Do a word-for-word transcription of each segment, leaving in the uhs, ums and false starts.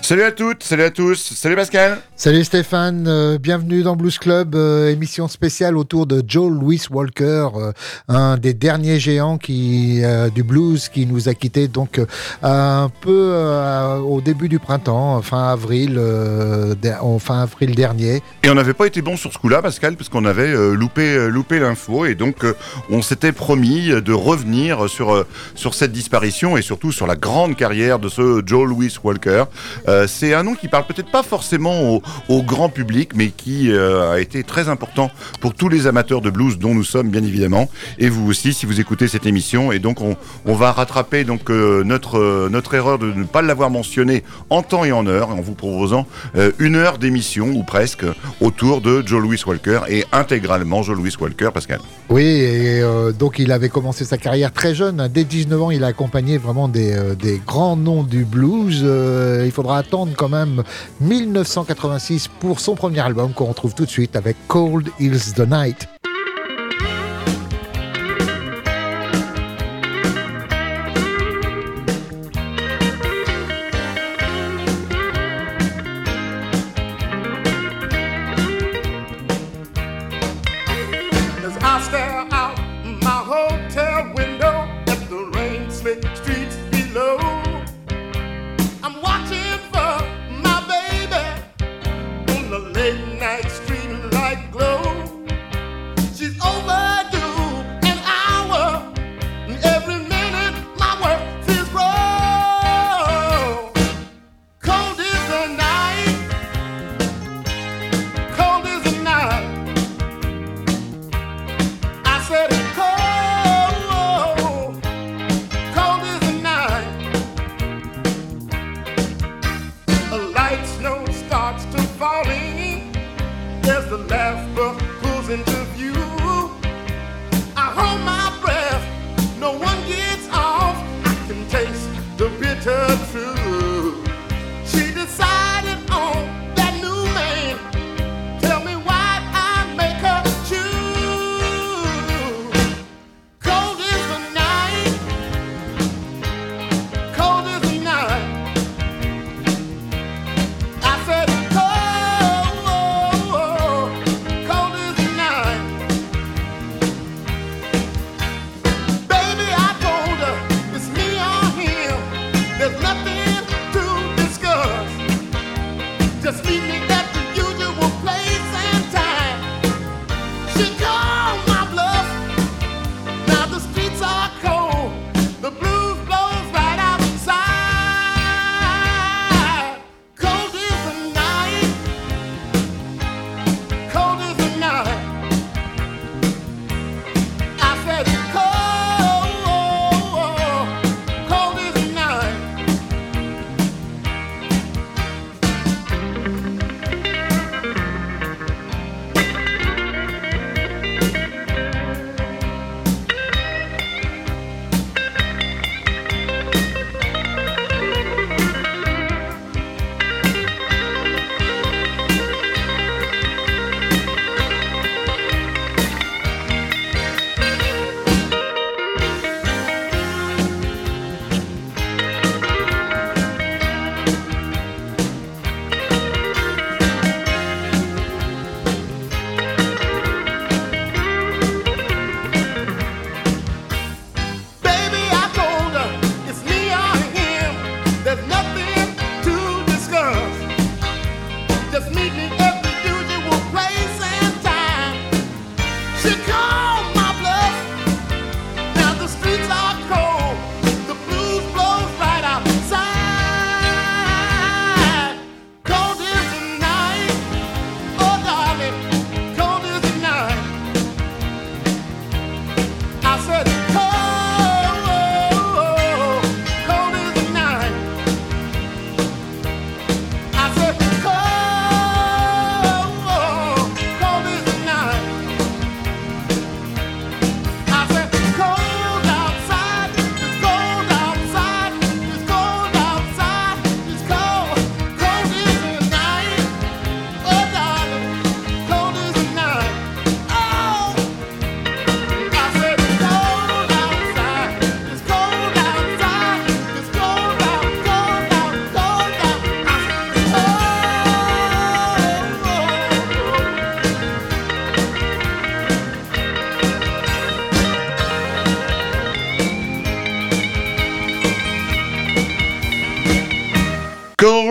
Salut à toutes, salut à tous, salut Pascal. Salut Stéphane, euh, bienvenue dans Blues Club, euh, émission spéciale autour de Joe Louis Walker, euh, un des derniers géants qui, euh, du blues qui nous a quittés donc euh, un peu euh, au début du printemps, fin avril, euh, de, fin avril dernier. Et on n'avait pas été bon sur ce coup-là Pascal, parce qu'on avait euh, loupé, euh, loupé l'info et donc euh, on s'était promis de revenir sur, euh, sur cette disparition et surtout sur la grande carrière de ce Joe Louis Walker. Euh, c'est un nom qui parle peut-être pas forcément au, au grand public, mais qui euh, a été très important pour tous les amateurs de blues, dont nous sommes bien évidemment, et vous aussi si vous écoutez cette émission. Et donc on, on va rattraper donc euh, notre, euh, notre erreur de ne pas l'avoir mentionné en temps et en heure, en vous proposant euh, une heure d'émission, ou presque, autour de Joe Louis Walker, et intégralement Joe Louis Walker, Pascal. Oui, et euh, donc il avait commencé sa carrière très jeune, hein. Dès dix-neuf ans il a accompagné vraiment des, euh, des grands noms du blues. Euh, il faudra attendre quand même dix-neuf cent quatre-vingt-six pour son premier album qu'on retrouve tout de suite avec Cold Is the Night.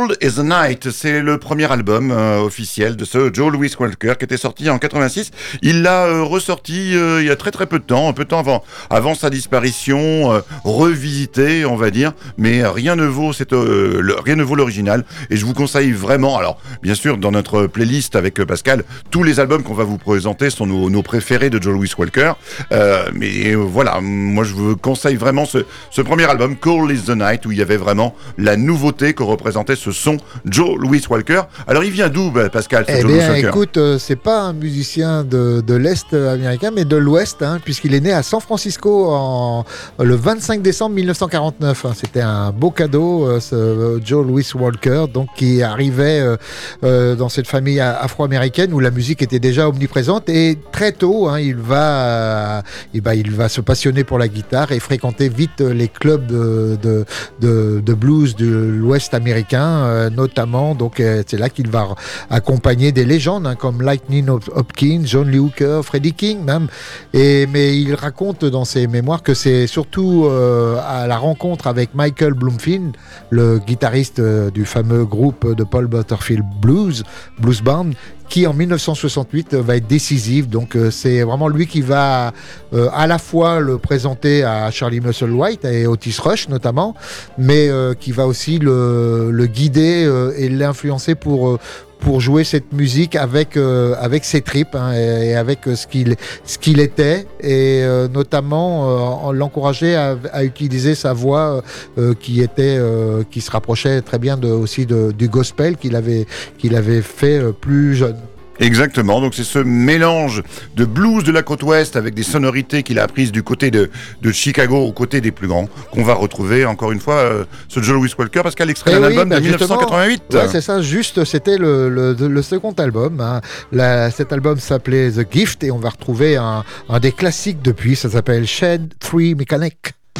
Cold as the Night, c'est le premier album euh, officiel de ce Joe Louis Walker qui était sorti en quatre-vingt-six. Il l'a euh, ressorti euh, il y a très très peu de temps, un peu de temps avant, avant sa disparition, euh, revisité on va dire, mais rien ne vaut cette, euh, le, rien ne vaut l'original. Et je vous conseille vraiment, alors bien sûr dans notre playlist avec Pascal, tous les albums qu'on va vous présenter sont nos, nos préférés de Joe Louis Walker. Euh, mais euh, voilà, moi je vous conseille vraiment ce, ce premier album, Cold is the Night, où il y avait vraiment la nouveauté que représentait ce son Joe Louis Walker. Alors il vient d'où, Pascal, ce eh Joe bien, Louis Walker? Écoute, euh, c'est pas un musicien de, de l'Est américain, mais de l'Ouest, hein, puisqu'il est né à San Francisco en, le vingt-cinq décembre mille neuf cent quarante-neuf. Hein. C'était un beau cadeau, euh, ce euh, Joe Louis Walker, donc, qui arrivait euh, euh, dans cette famille afro-américaine où la musique était déjà omniprésente. Et très tôt, hein, il, va, euh, et ben, il va se passionner pour la guitare et fréquenter vite les clubs de, de, de, de blues de l'Ouest américain, euh, notamment. Donc, euh, c'est là qu'il va accompagner des légendes hein, comme Lightning Hopkins, John Lee Hooker, Freddie King même. Et, mais il raconte dans ses mémoires que c'est surtout euh, à la rencontre avec Michael Bloomfield, le guitariste euh, du fameux groupe de Paul Butterfield Blues, Blues Band, qui en mille neuf cent soixante-huit va être décisif. Donc euh, c'est vraiment lui qui va euh, à la fois le présenter à Charlie Musselwhite et Otis Rush notamment, mais euh, qui va aussi le, le guider euh, et l'influencer pour euh, pour jouer cette musique avec euh, avec ses tripes hein, et, et avec euh, ce qu'il ce qu'il était, et euh, notamment euh, en l'encourager à, à utiliser sa voix euh, qui était euh, qui se rapprochait très bien de, aussi de, du gospel qu'il avait qu'il avait fait euh, plus jeune. Exactement, donc c'est ce mélange de blues de la côte ouest avec des sonorités qu'il a apprises du côté de, de Chicago, aux côtés des plus grands, qu'on va retrouver encore une fois euh, ce Joe Louis Walker, parce qu'elle extrait Eh d'un oui, album bah de mille neuf cent quatre-vingt-huit. Ouais, c'est ça, juste, c'était le, le, le second album. Hein. La, cet album s'appelait The Gift et on va retrouver un, un des classiques depuis, ça s'appelle Shed Three Mechanic.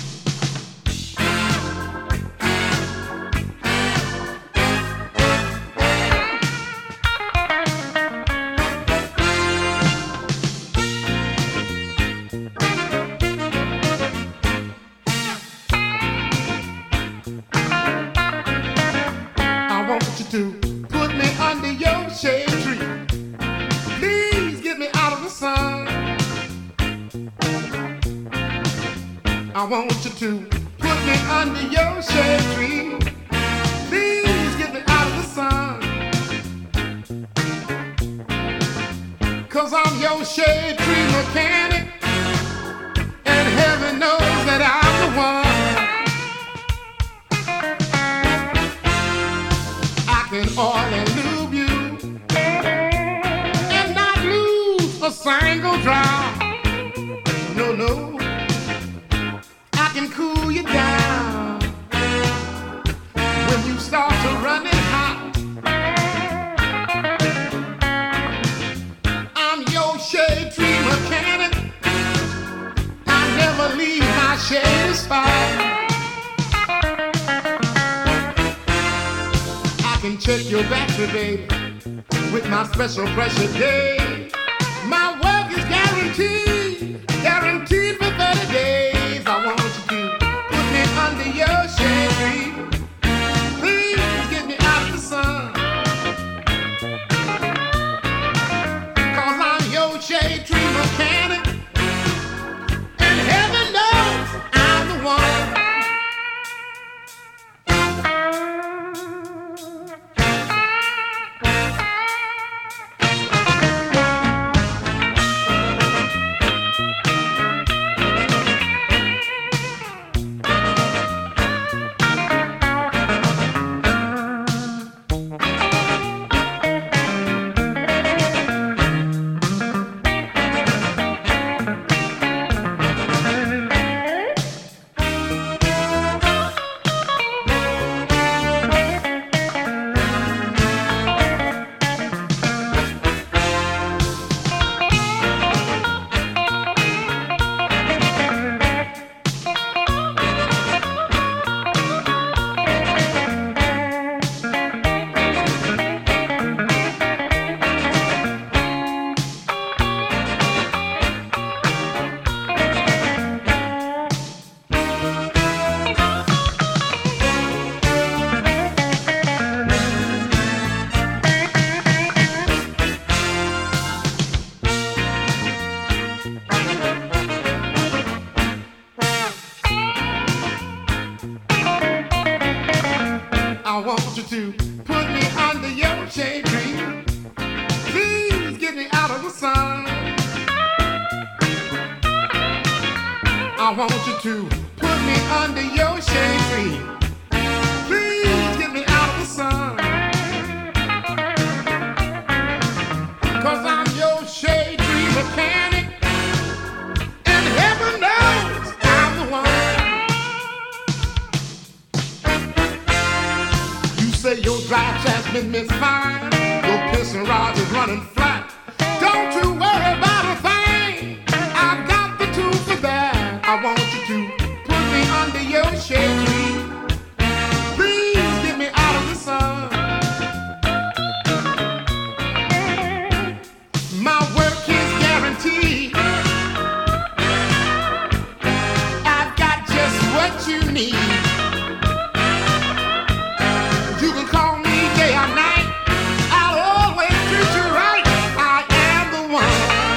I want you to put me under your shade tree. Please get me out of the sun. 'Cause I'm your shade tree mechanic, and heaven knows that I'm the one. I can oil and lube you and not lose a single drop. No, no. I can cool you down when you start to run it hot. I'm your shade tree mechanic. I never leave my shady spot. I can check your battery, baby, with my special pressure gauge. My work is guaranteed, guaranteed for thirty days. I want you to put me under your shade tree. Please get me out of the sun. 'Cause I'm your shade tree mechanic, and heaven knows I'm the one. you to put me under your shade tree. Please get me out of the sun. I want you to put me under your shade tree. Please get me out of the sun. Cause I'm your shade tree mechanic. And heaven knows I'm the one. You say your drive shaft's been misfired. Your piston rod is running flat. Don't you worry about a thing. I've got the tools for that. I want you to put me under your shade tree. Please get me out of the sun. My work is guaranteed. I've got just what you need. You can call me day or night. I'll always treat you right. I am the one.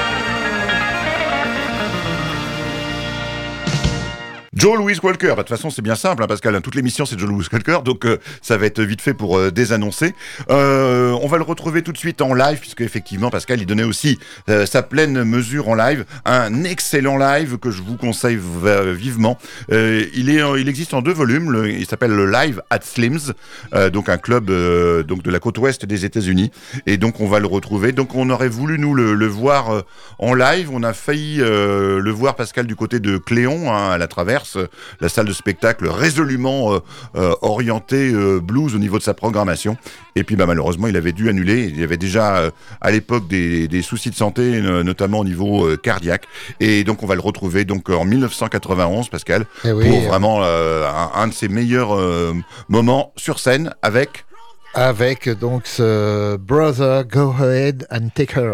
Joe Louis Walker, bah, de toute façon c'est bien simple hein, Pascal, hein, toute l'émission c'est Joe Louis Walker, donc euh, ça va être vite fait pour euh, désannoncer. Euh, on va le retrouver tout de suite en live, puisque effectivement Pascal il donnait aussi euh, sa pleine mesure en live, un excellent live que je vous conseille v- vivement. Euh, il, est, euh, il existe en deux volumes, le, il s'appelle le Live at Slim's, euh, donc un club euh, donc de la côte ouest des États-Unis, et donc on va le retrouver. Donc on aurait voulu nous le, le voir euh, en live, on a failli euh, le voir Pascal du côté de Cléon, hein, à la Traverse, la salle de spectacle résolument euh, euh, orientée euh, blues au niveau de sa programmation. Et puis bah, malheureusement, il avait dû annuler. Il y avait déjà euh, à l'époque des, des soucis de santé, euh, notamment au niveau euh, cardiaque. Et donc on va le retrouver donc en dix-neuf cent quatre-vingt-onze, Pascal, Eh oui, pour euh... vraiment euh, un, un de ses meilleurs euh, moments sur scène avec... Avec donc ce Brother, Go Ahead and Take Her.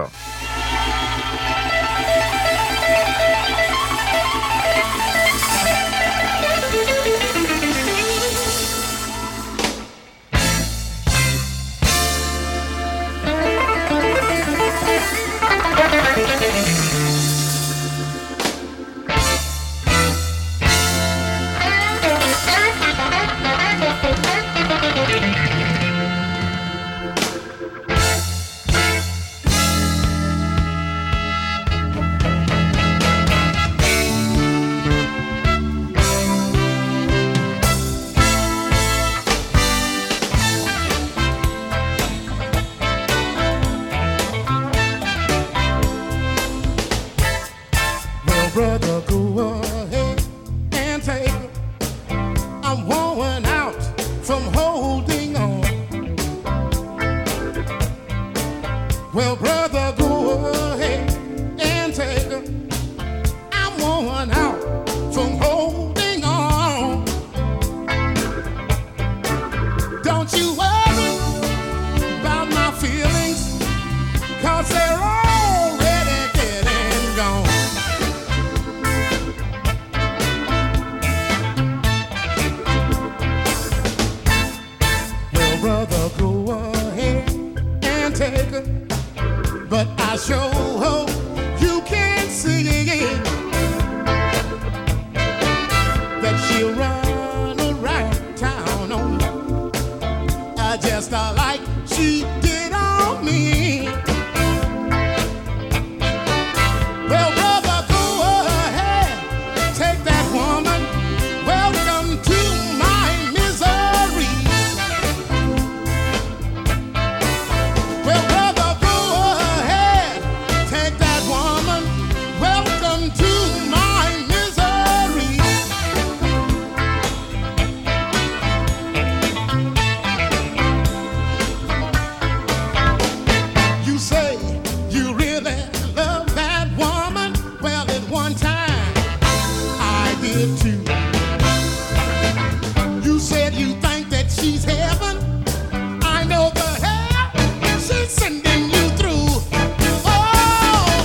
Brother, go ahead and take her. I'm worn out from holding on. Well, brother, go ahead and take her. I'm worn out from holding on. Don't you worry about my feelings, 'cause they're already dead and gone. Brother, go ahead and take her, but I sure hope you can see that she'll run around town on you, uh, just uh, like she did on me. Well, brother, go ahead, take that woman. Welcome to my misery. Well, brother, go ahead, take that woman. Welcome to my misery. You say you really love that woman. Well, at one time I did too. You said you think that she's heaven. I know the hell she's sending you through. Oh!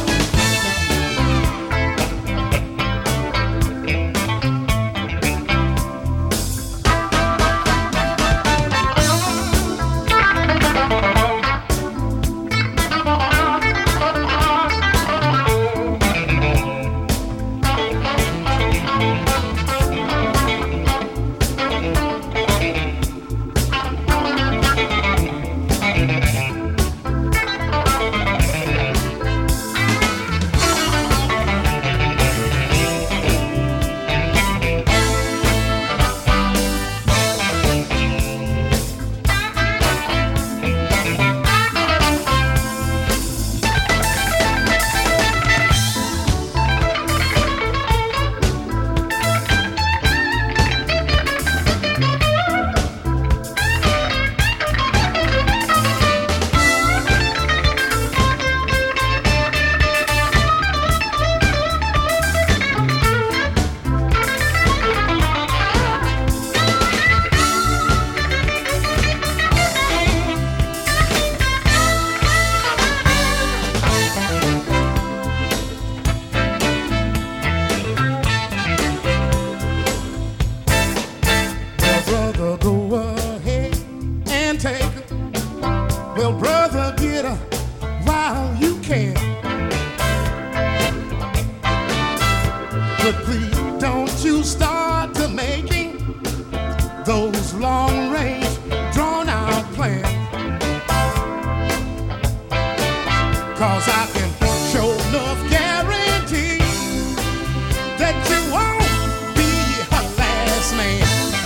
'cause I can show enough guarantee that you won't be her last man.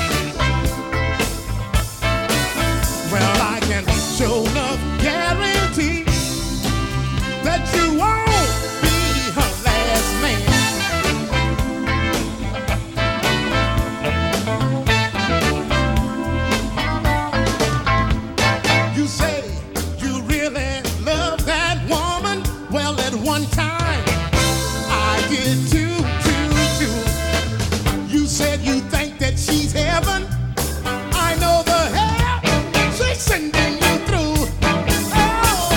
Well, I can show enough guarantee that you won't be her last man. You say you really love that woman. Well, at one time I did too, too, too. You said you think that she's heaven. I know the hell she's sending you through. Oh.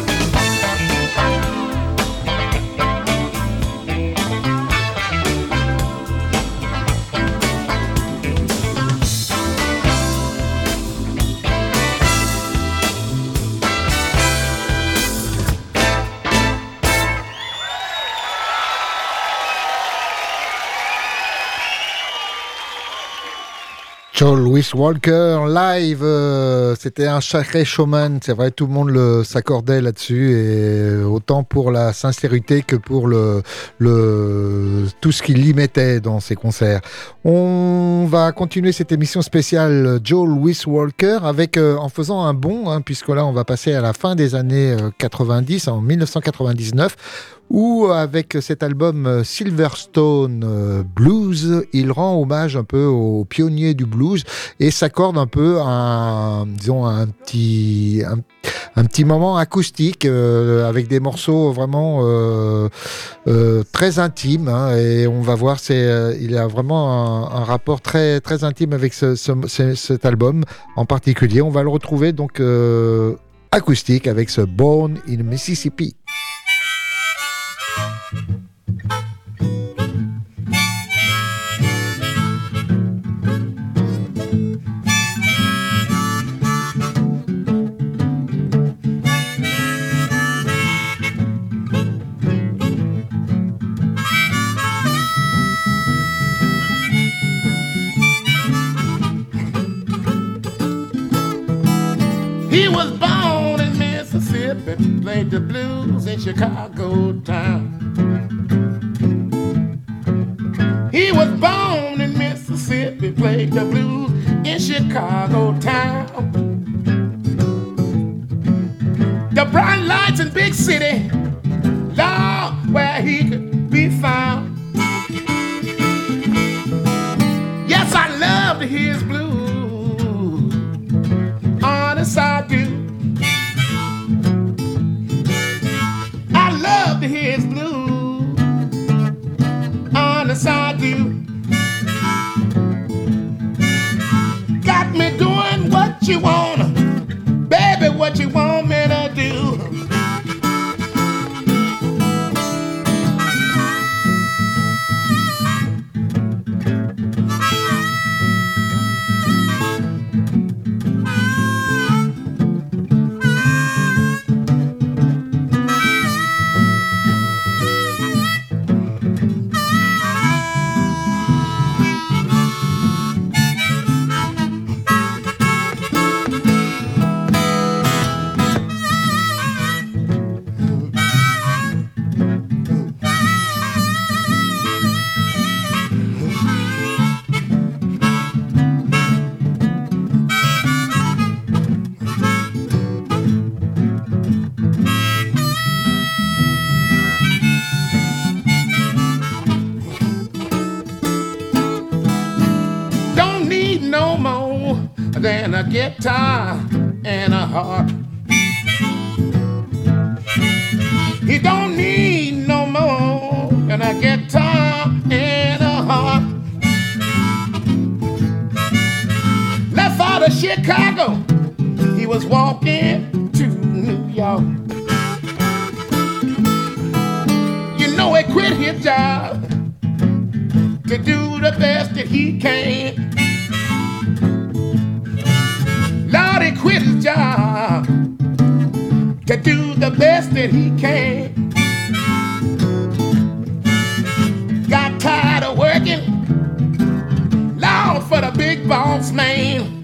Joe Louis Walker live, euh, c'était un sacré showman, c'est vrai, tout le monde le, s'accordait là-dessus, et autant pour la sincérité que pour le, le, tout ce qu'il y mettait dans ses concerts. On va continuer cette émission spéciale Joe Louis Walker avec, euh, en faisant un bond, hein, puisque là on va passer à la fin des années quatre-vingt-dix, en dix-neuf cent quatre-vingt-dix-neuf, où avec cet album Silverstone Blues, il rend hommage un peu aux pionniers du blues et s'accorde un peu un, disons, un petit, un, un petit moment acoustique euh, avec des morceaux vraiment euh, euh, très intimes, hein, et on va voir, c'est, euh, il a vraiment un, un rapport très, très intime avec ce, ce, ce, cet album en particulier. On va le retrouver donc euh, acoustique avec ce Born in Mississippi. He was born in Mississippi, played the blues in Chicago town. He was born in Mississippi, played the blues in Chicago town. The bright lights in big city, Lord, where he could be found. Yes, I love to hear his blues. Honest, I do. I love to hear his blues. Honest, I do. Got me doing what you wanna, baby, what you want me to do. Than a guitar and a harp. He don't need no more than a guitar and a harp. Left out of Chicago, he was walking to New York. You know he quit his job to do the best that he can. Lord, he quit his job to do the best that he can. Got tired of working, Lord, for the big boss man.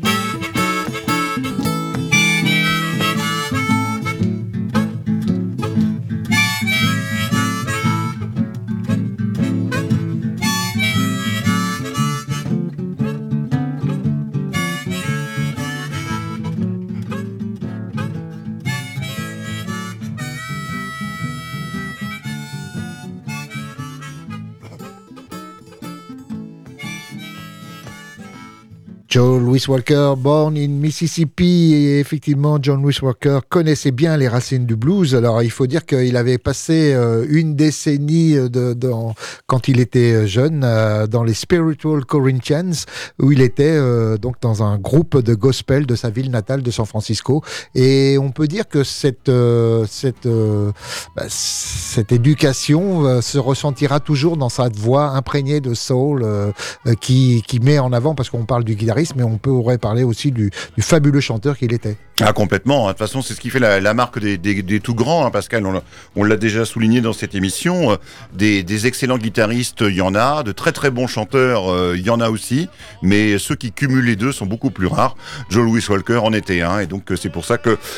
Joe Louis Walker, born in Mississippi, et effectivement, John Louis Walker connaissait bien les racines du blues. Alors, il faut dire qu'il avait passé euh, une décennie de, de, en, quand il était jeune euh, dans les Spiritual Corinthians, où il était euh, donc dans un groupe de gospel de sa ville natale de San Francisco. Et on peut dire que cette euh, cette euh, bah, cette éducation euh, se ressentira toujours dans sa voix imprégnée de soul euh, euh, qui qui met en avant, parce qu'on parle du guitariste, mais on pourrait parler aussi du, du fabuleux chanteur qu'il était. Ah, complètement. De toute façon, c'est ce qui fait la, la marque des, des, des tout grands, hein, Pascal. On l'a, on l'a déjà souligné dans cette émission. Des, des excellents guitaristes, il y en a. De très très bons chanteurs, euh, il y en a aussi. Mais ceux qui cumulent les deux sont beaucoup plus rares. Joe Louis Walker en était un. Et donc, c'est pour ça que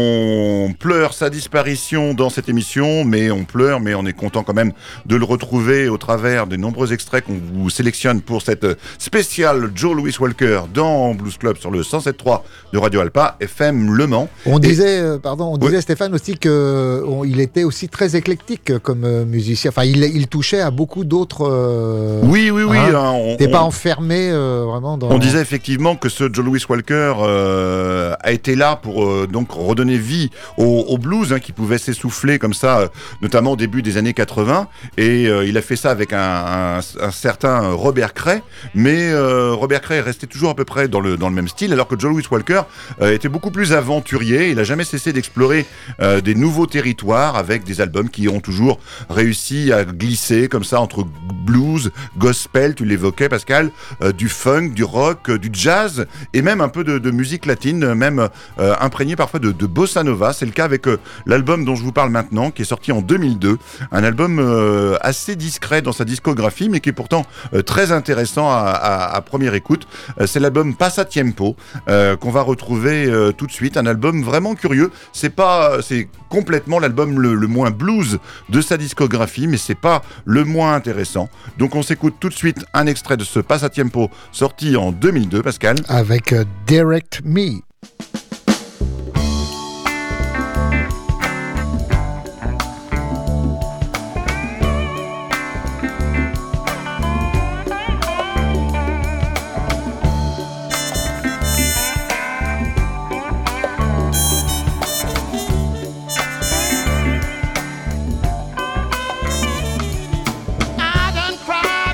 on pleure sa disparition dans cette émission. Mais on pleure, mais on est content quand même de le retrouver au travers des nombreux extraits qu'on vous sélectionne pour cette spéciale Joe Louis Walker dans Blues Club sur le cent sept trois de Radio Alpa F M Le Mans. On et... disait, euh, pardon, on oui. disait Stéphane aussi que on, il était aussi très éclectique comme euh, musicien. Enfin, il, il touchait à beaucoup d'autres. Euh, oui, oui, oui. Hein, hein, on, t'es on, pas enfermé euh, vraiment dans. On disait effectivement que ce Joe Louis Walker euh, a été là pour euh, donc redonner vie au, au blues, hein, qui pouvait s'essouffler comme ça, euh, notamment au début des années quatre-vingts. Et euh, il a fait ça avec un, un, un certain Robert Cray, mais euh, Robert Cray est resté toujours à peu près dans le dans le même style, alors que Joe Louis Walker euh, était beaucoup plus aventurier. Il a jamais cessé d'explorer euh, des nouveaux territoires avec des albums qui ont toujours réussi à glisser comme ça entre blues, gospel, tu l'évoquais Pascal, euh, du funk, du rock, euh, du jazz et même un peu de, de musique latine, même euh, imprégné parfois de, de bossa nova. C'est le cas avec euh, l'album dont je vous parle maintenant, qui est sorti en deux mille deux, un album euh, assez discret dans sa discographie, mais qui est pourtant euh, très intéressant à, à, à première écoute. Euh, c'est l'album Pasatiempo euh, qu'on va retrouver euh, tout de suite, un album vraiment curieux. C'est pas, c'est complètement l'album le, le moins blues de sa discographie, mais c'est pas le moins intéressant. Donc on s'écoute tout de suite un extrait de ce Pasatiempo sorti en deux mille deux, Pascal. Avec euh, Direct Me.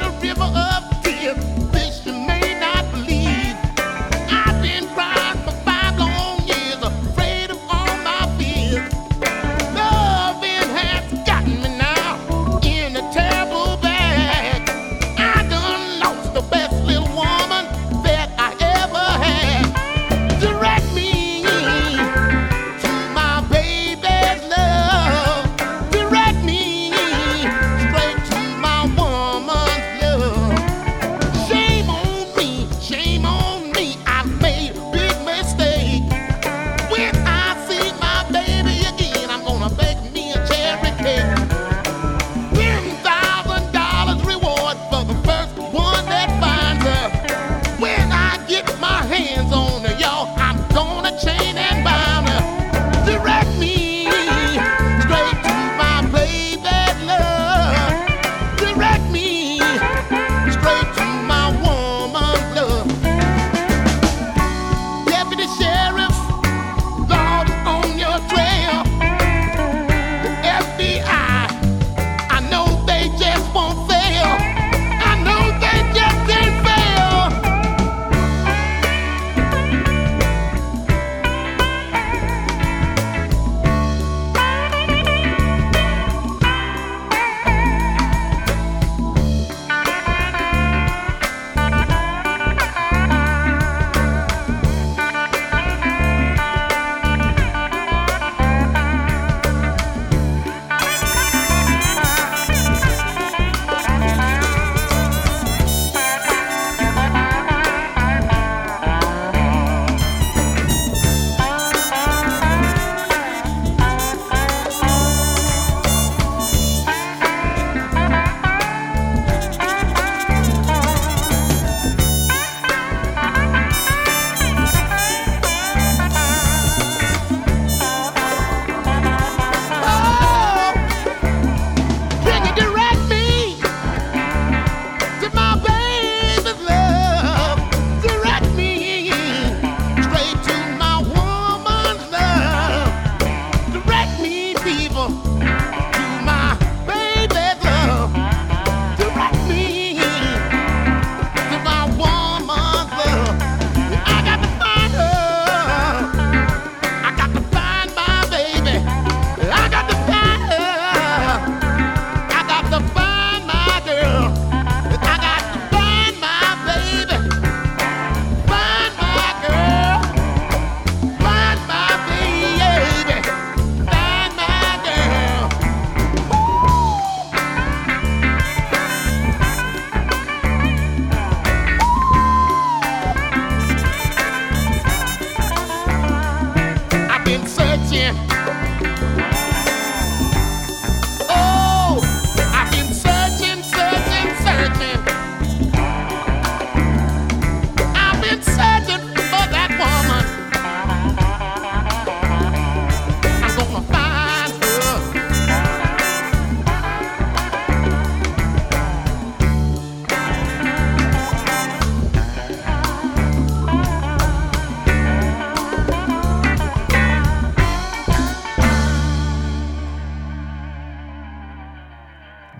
Fish you may not believe. I've been crying for five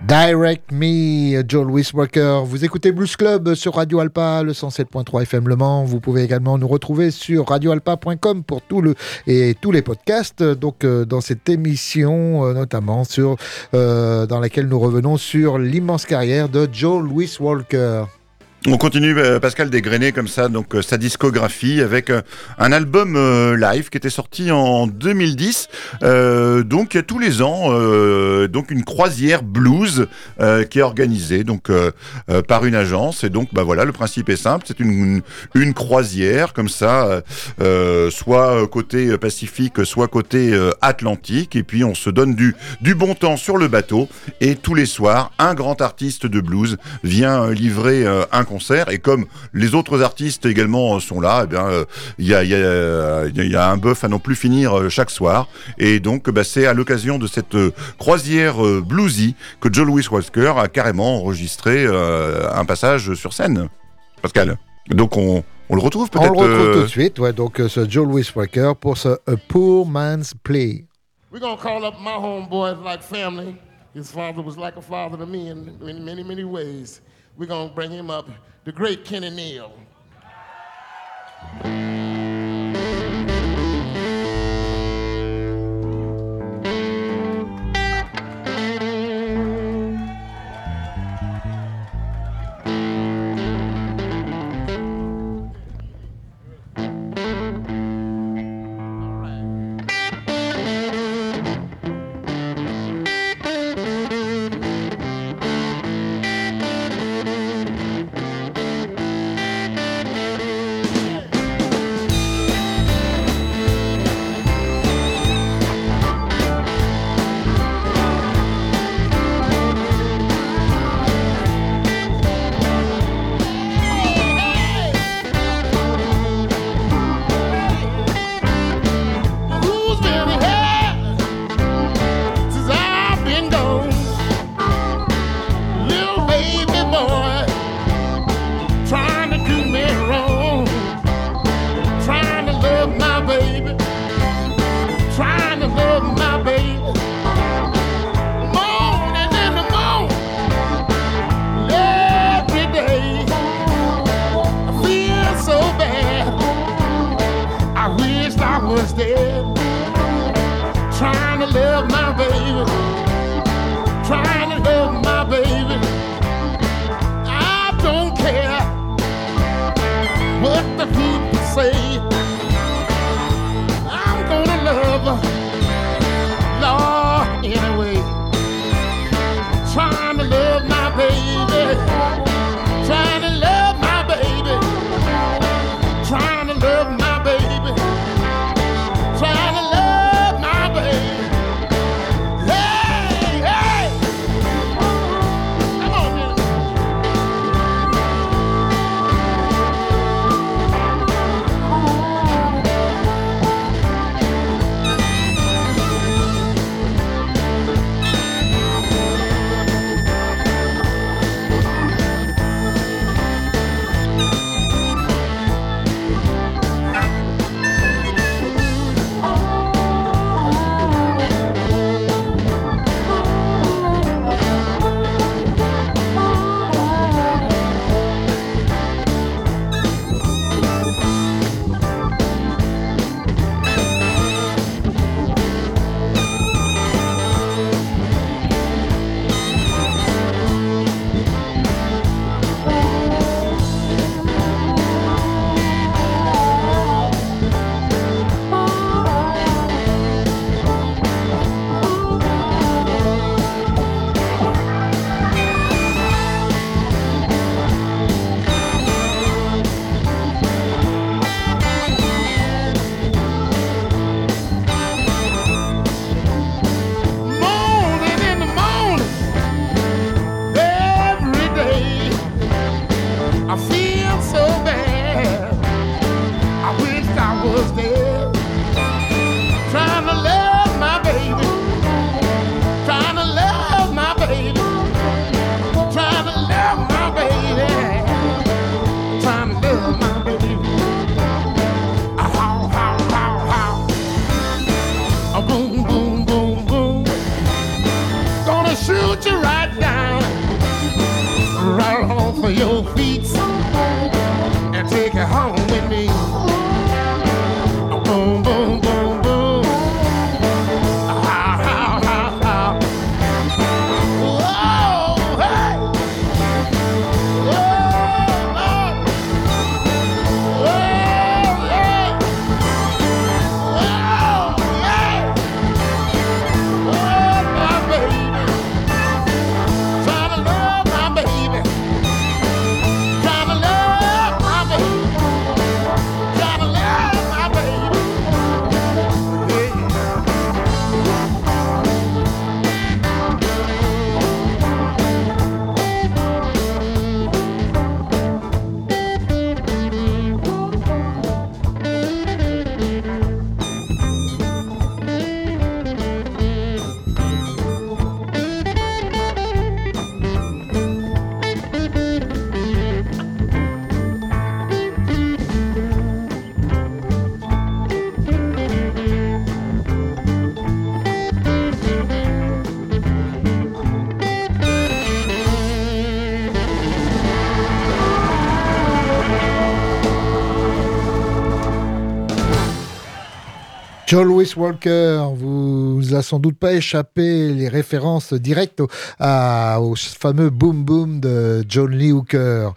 Direct Me, Joe Louis Walker. Vous écoutez Blues Club sur Radio Alpa, le cent sept point trois F M Le Mans. Vous pouvez également nous retrouver sur radio alpa point com pour tout le et tous les podcasts. Donc euh, dans cette émission, euh, notamment sur euh, dans laquelle nous revenons sur l'immense carrière de Joe Louis Walker. On continue, euh, Pascal, dégrainer comme ça donc euh, sa discographie avec euh, un album euh, live qui était sorti en deux mille dix. Euh, donc tous les ans, euh, donc une croisière blues euh, qui est organisée donc euh, euh, par une agence. Et donc bah voilà, le principe est simple, c'est une une, une croisière comme ça, euh, soit côté Pacifique, soit côté euh, Atlantique. Et puis on se donne du du bon temps sur le bateau. Et tous les soirs, un grand artiste de blues vient euh, livrer euh, un concert. Et comme les autres artistes également sont là, eh bien, il euh, y, a, y, a, y a un bœuf à non plus finir euh, chaque soir. Et donc, bah, c'est à l'occasion de cette euh, croisière euh, bluesy que Joe Louis Walker a carrément enregistré euh, un passage sur scène. Pascal. Donc, on, on le retrouve peut-être. On le retrouve euh... tout de suite. Ouais, donc, euh, ce Joe Louis Walker pour ce A Poor Man's Play. We're gonna call up my homeboys like family. His father was like a father to me in many, many, many ways. We're going to bring him up, the great Kenny Neal. root you right down, right off of your feet, and take it home with me. Boom, boom, boom, boom. How, how, how, how. Whoa, hey. Whoa, Lord. Whoa, yeah. Whoa, yeah. Oh, my baby. Trying to love my baby. Trying to love my baby. Trying to love my baby. Joe Louis Walker, vous a sans doute pas échappé les références directes au, à, au fameux Boom Boom de John Lee Hooker.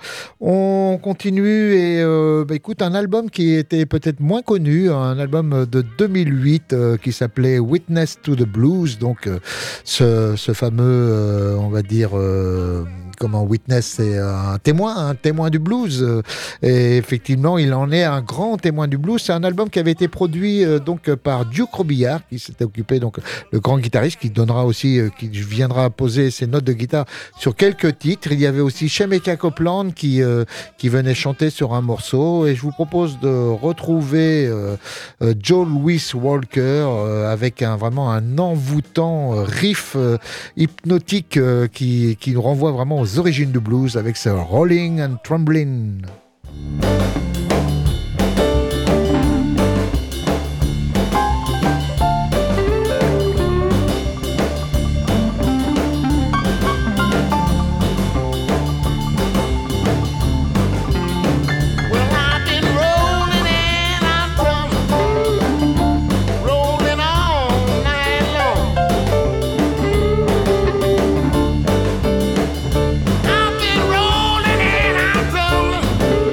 On continue et euh, bah, écoute, un album qui était peut-être moins connu, un album de deux mille huit euh, qui s'appelait Witness to the Blues, donc euh, ce, ce fameux, euh, on va dire... Euh, Comment Witness, c'est un témoin, un témoin du blues. Et effectivement, il en est un grand témoin du blues. C'est un album qui avait été produit euh, donc par Duke Robillard, qui s'était occupé, donc le grand guitariste, qui donnera aussi, euh, qui viendra poser ses notes de guitare sur quelques titres. Il y avait aussi Shemekia Copeland qui euh, qui venait chanter sur un morceau. Et je vous propose de retrouver euh, euh, Joe Louis Walker euh, avec un vraiment un envoûtant riff euh, hypnotique euh, qui qui nous renvoie vraiment aux origines du blues avec ce Rolling and Trembling. I've been rolling and I'm tumbling.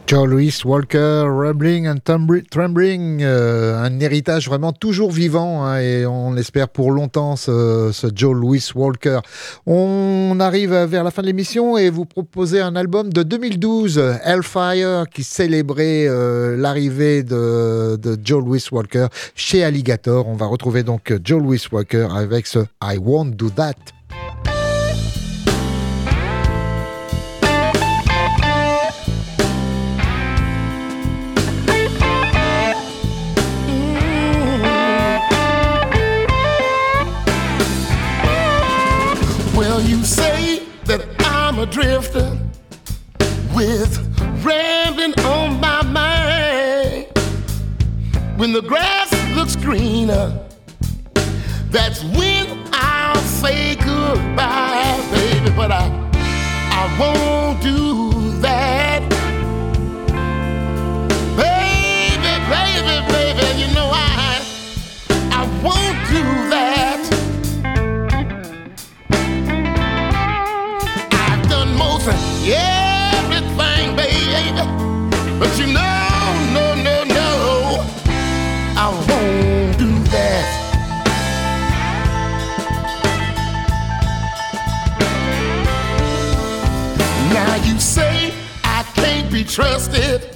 Joe Louis Walker, Rumbling and Trembling, euh, un héritage vraiment toujours vivant hein, et on espère pour longtemps ce, ce Joe Louis Walker. On arrive vers la fin de l'émission et vous proposez un album de deux mille douze, Hellfire, qui célébrait euh, l'arrivée de, de Joe Louis Walker chez Alligator. On va retrouver donc Joe Louis Walker avec ce I Won't Do That. You say that I'm a drifter with rambling on my mind. When the grass looks greener, that's when I'll say goodbye, baby. But I, I won't do that. Baby, baby, baby, you know I, I won't do that. Everything, baby, but you know, no, no, no, I won't do that. Now you say I can't be trusted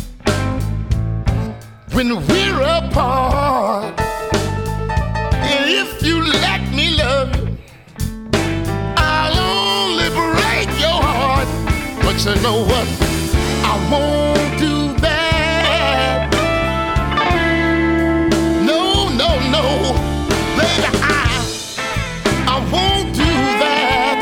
when we're apart, and if you let me love you, but you know what? I won't do that. No, no, no, baby, I, I won't do that.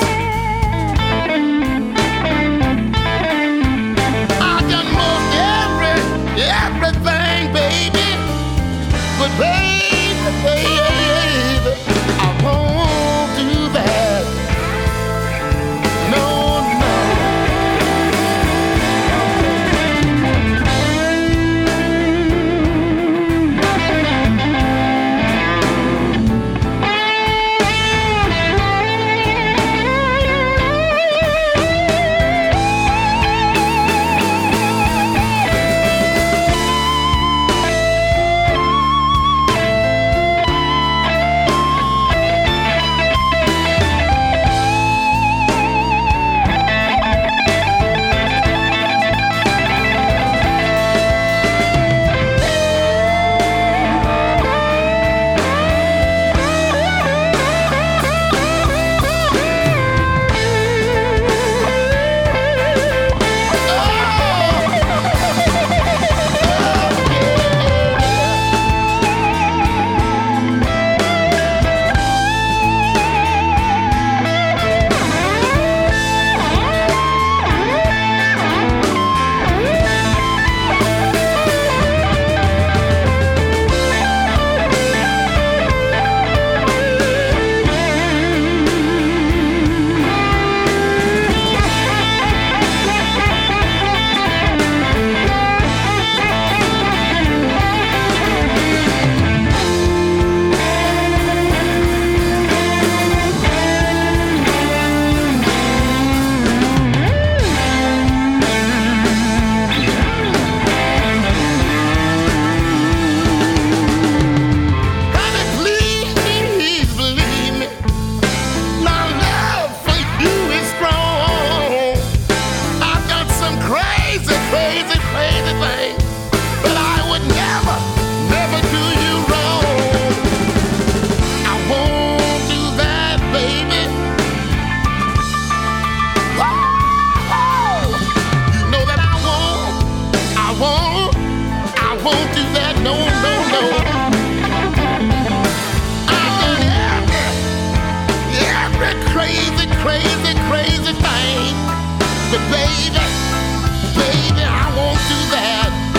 I've done most every, everything, baby, but baby, baby, I won't do that. No. But baby, baby, I won't do that.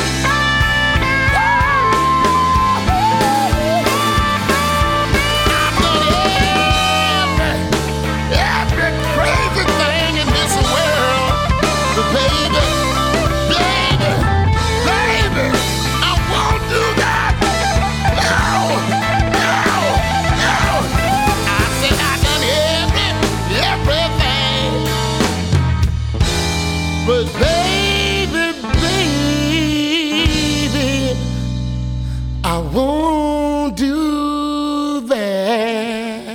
I won't do that.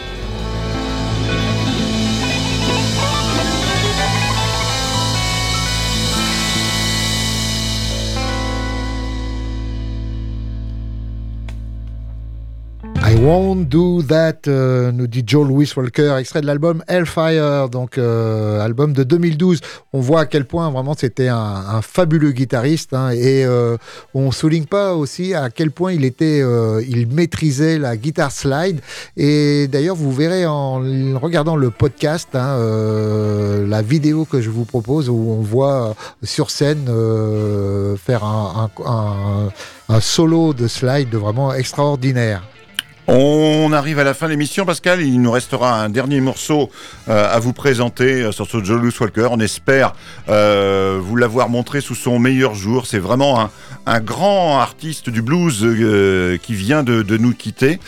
I won't do that, euh, nous dit Joe Louis Walker, extrait de l'album Hellfire, donc euh, album de deux mille douze. On voit à quel point vraiment c'était un, un fabuleux guitariste, hein, et euh, on souligne pas aussi à quel point il était, euh, il maîtrisait la guitare slide. Et d'ailleurs, vous verrez en regardant le podcast, hein, euh, la vidéo que je vous propose où on voit sur scène euh, faire un, un, un, un solo de slide vraiment extraordinaire. On arrive à la fin de l'émission, Pascal. Il nous restera un dernier morceau euh, à vous présenter euh, sur ce Joe Louis Walker. On espère euh, vous l'avoir montré sous son meilleur jour. C'est vraiment un, un grand artiste du blues euh, qui vient de, de nous quitter.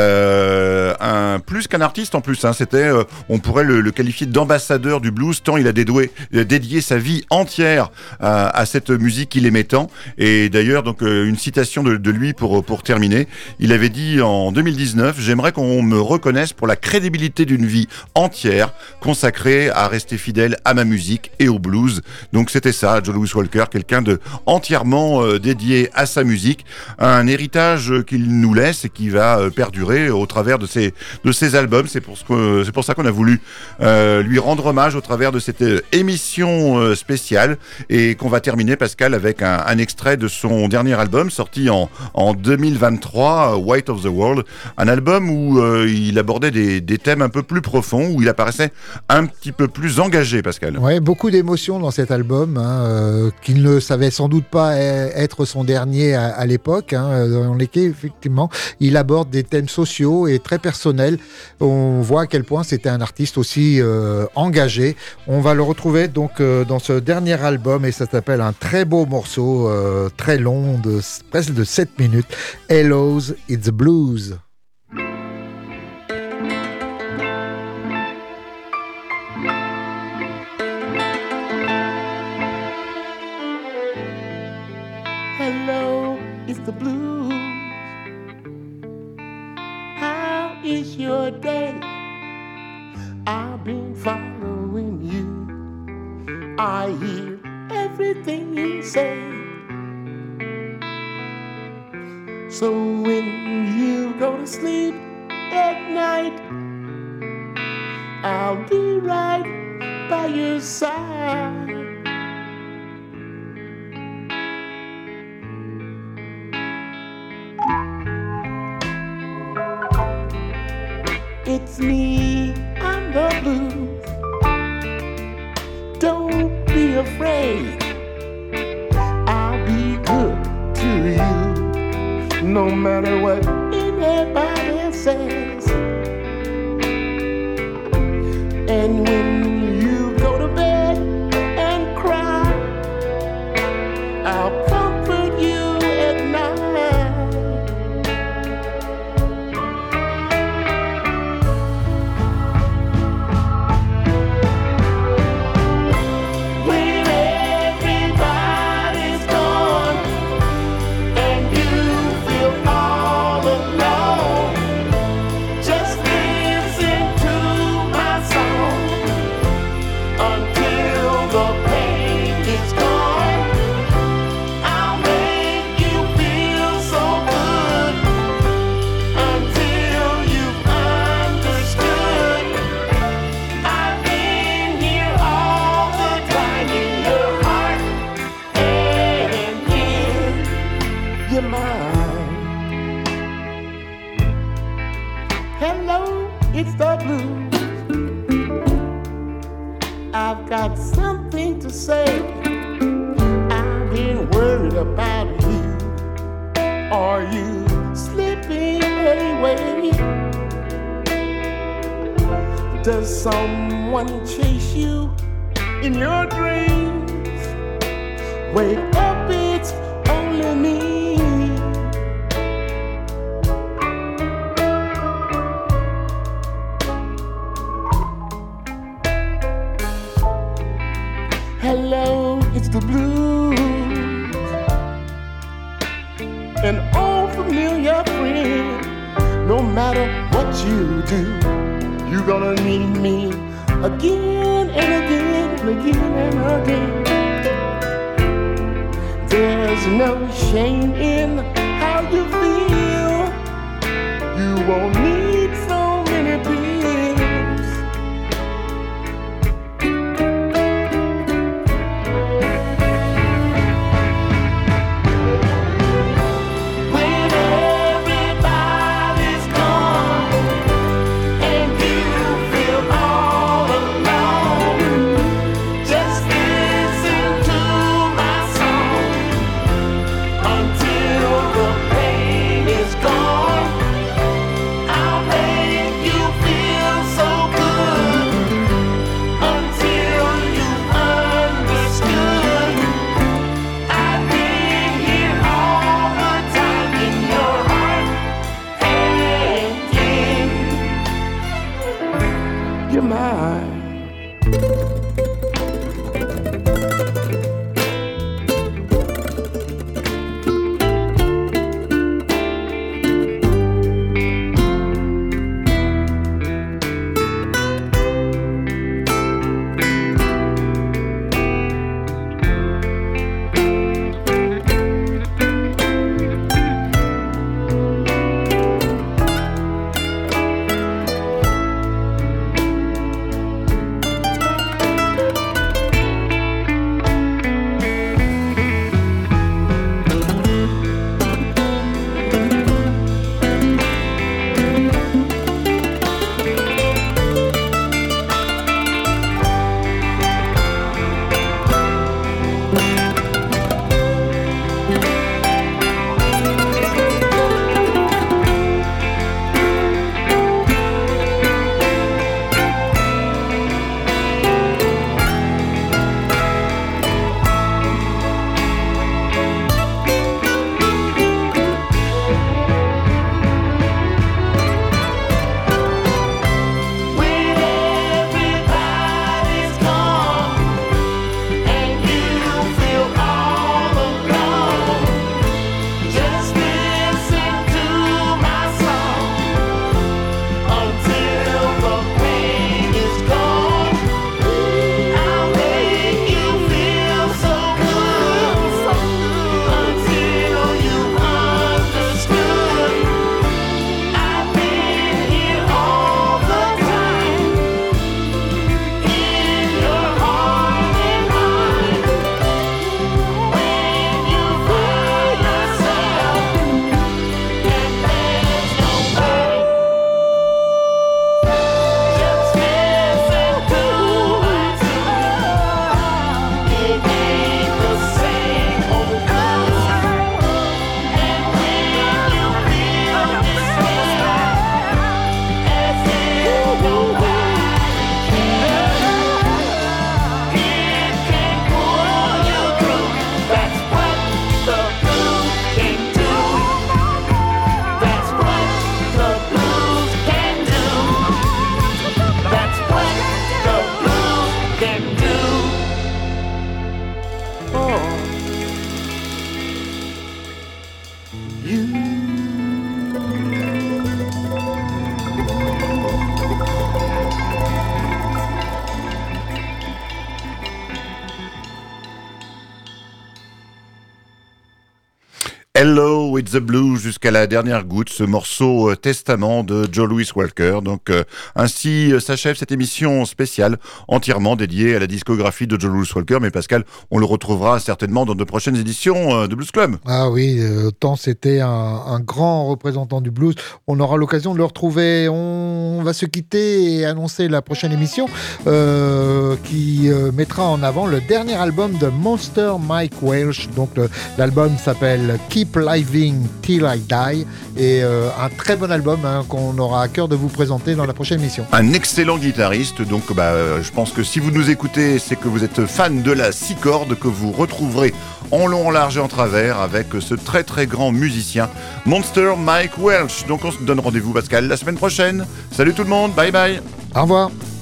Euh, un, plus qu'un artiste en plus, hein, c'était, euh, on pourrait le, le qualifier d'ambassadeur du blues, tant il a dédoué, il a dédié sa vie entière à, à cette musique qu'il aimait tant. Et d'ailleurs, donc euh, une citation de, de lui pour, pour terminer. Il avait dit en deux mille dix-neuf, j'aimerais qu'on me reconnaisse pour la crédibilité d'une vie entière consacrée à rester fidèle à ma musique et au blues. Donc c'était ça, Joe Louis Walker, quelqu'un de entièrement euh, dédié à sa musique, un héritage qu'il nous laisse et qui va euh, perdurer au travers de ses, de ses albums. C'est pour, ce que, c'est pour ça qu'on a voulu euh, lui rendre hommage au travers de cette euh, émission euh, spéciale, et qu'on va terminer, Pascal, avec un, un extrait de son dernier album sorti en, en deux mille vingt-trois, Weight of the World. Un album où euh, il abordait des, des thèmes un peu plus profonds, où il apparaissait un petit peu plus engagé, Pascal. Ouais, beaucoup d'émotions dans cet album, hein, euh, qu'il ne savait sans doute pas être son dernier à, à l'époque, hein, dans lesquels effectivement il aborde des thèmes sociaux et très personnels. On voit à quel point c'était un artiste aussi euh, engagé. On va le retrouver donc euh, dans ce dernier album, et ça s'appelle un très beau morceau, euh, très long, de presque de sept minutes. Hello's It's Blues. Hello, it's the blues. How is your day? I've been following you. I hear everything you say. So when you go to sleep at night, I'll be right by your side. It's me, I'm the blues. Don't be afraid, I'll be good to you, no matter what anybody says. And when you go to bed and cry, I'll comfort you at night. I've got something to say. I've been worried about you. Are you slipping away? Does someone chase you in your dreams? Wake up, it's only me. Hello, it's the blues. An old matter what you do, you're gonna need me again and again and again and again. There's no shame in how you feel. You won't need so many pills. When everybody's gone and you feel all alone, just listen to my song until the pain is gone. I'll make you feel so good until you understood. I've been here all the time in your heart and in your mind. When everybody's gone and you feel all alone, just listen to my song until the pain is gone. I'll make you feel so good until you understood. I've been here all the time in your heart and mind. When you find yourself and there's no way, just listen to my tune. It ain't the same old blues. And when you feel despair, as if nobody cares, it can pull you through. That's what the blues can do. That's what the blues can do. That's what the blues can do. Oh, you. Hello with the Blues jusqu'à la dernière goutte, ce morceau euh, testament de Joe Louis Walker. Donc euh, ainsi euh, s'achève cette émission spéciale entièrement dédiée à la discographie de Joe Louis Walker. Mais Pascal, on le retrouvera certainement dans de prochaines éditions euh, de Blues Club. Ah oui, euh, tant c'était un, un grand représentant du blues. On aura l'occasion de le retrouver. On va se quitter et annoncer la prochaine émission euh, qui euh, mettra en avant le dernier album de Monster Mike Welch. Donc le- l'album s'appelle Keep Living Till I Die et euh, un très bon album hein, qu'on aura à cœur de vous présenter dans la prochaine émission. Un excellent guitariste, donc bah, euh, je pense que si vous nous écoutez, c'est que vous êtes fan de la six cordes que vous retrouverez en long, en large et en travers avec ce très très grand musicien Monster Mike Welch. Donc on se donne rendez-vous Pascal la semaine prochaine. Salut tout le monde, bye bye. Au revoir.